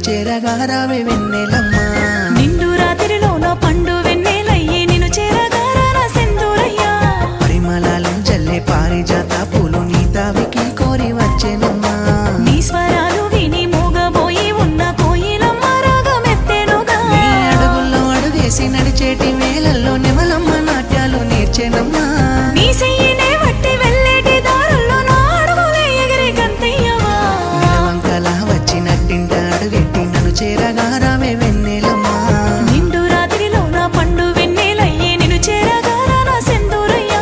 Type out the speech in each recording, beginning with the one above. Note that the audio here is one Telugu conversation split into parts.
చేరగా రావే వెన్నెలమ్మ నిండు రాత్రిలోన పండు వెన్నెలయ్యి నిన్ను చేరగా రానా సింధూరయ్యా పరిమళాలు జల్లే పారిజాత పూలు నీ తావికి కోరి వచ్చెనమ్మా నీ స్వరాలు విని మూగబోయి ఉన్న కోయిలమ్మ రాగమెత్తెనుగా నీ అడుగుల్లో అడుగేసి నడిచేటి వేళల్లో నెమలమ్మ నాట్యాలు నేర్చెనమ్మా నీ చెయ్యినే వట్టి వెళ్ళేటి దారుల్లో నా అడుగులే ఎగిరి గంతయ్యవా నిలవంకలా వచ్చి నట్టింట అడుగెట్టి నన్ను చేరగా రావే వెన్నెలమ్మ నిండు రాత్రిలోన పండు వెన్నెలయ్యి నిన్ను చేరగా రానా సింధూరయ్యా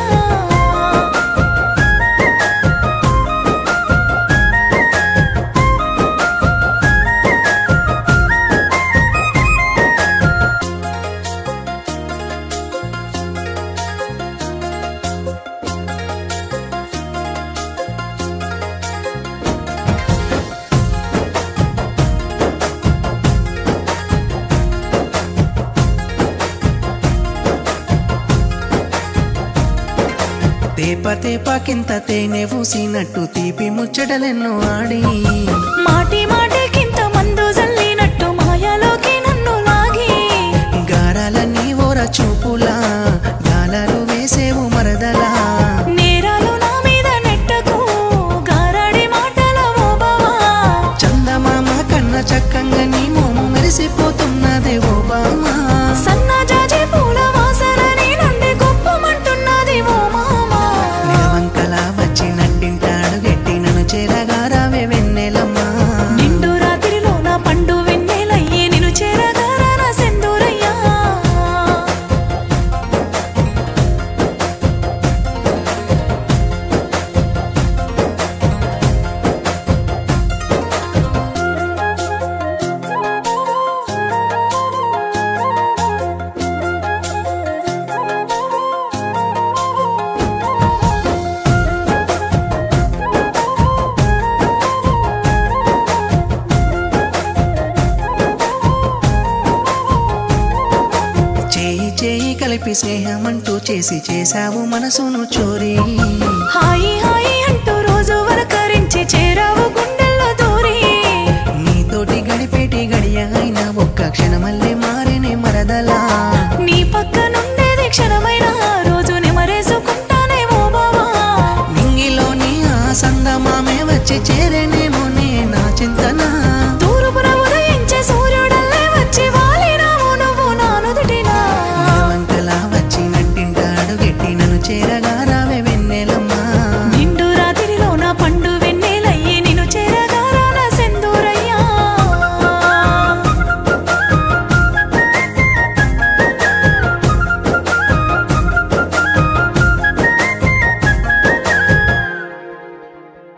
తేప తేపకింత తేనె పూసినట్టు తీపి ముచ్చటలెన్నో ఆడి మాటి మాటికింత మందు జల్లినట్టు మాయలోకి నన్ను లాగి గారాలన్నీ ఓర చూపులా గాలాలు వేసేవు మరదలా నేరాలు నా మీద నెట్టకు గారాడి మాటల ఓ బావా చందమామ కన్న చక్కంగా నీ మోము మెరిసిపోతున్నదే ఓ బామా సన్నజాజి పూల వాసన నీ నుండి గొప్పమంటున్నది ఓ మామా నిలవంకలా వచ్చి నట్టింట అడుగెట్టి నన్ను చేరగా రావే వెన్నెలమ్మ నిండు రాత్రిలోన పండు వెన్నెలయ్యి నిన్ను చేరగా రానా సింధూరయ్యా చేయి చేయి కలిపి స్నేహమంటూ చేసావు మనసును చోరీ హాయి హాయి అంటూ రోజు వరకరించి చేరావు గుండెల్లో దూరి నీతోటి గడిపేటి గడియ అయినా ఒక్క క్షణమల్లే మారేనే మరదలా నీ పక్కనుండేది క్షణమైన ఆ రోజు నెమరేసుకుంటానే ఓ బావా నింగిలోని ఆ సందమామే వచ్చి చేరేనే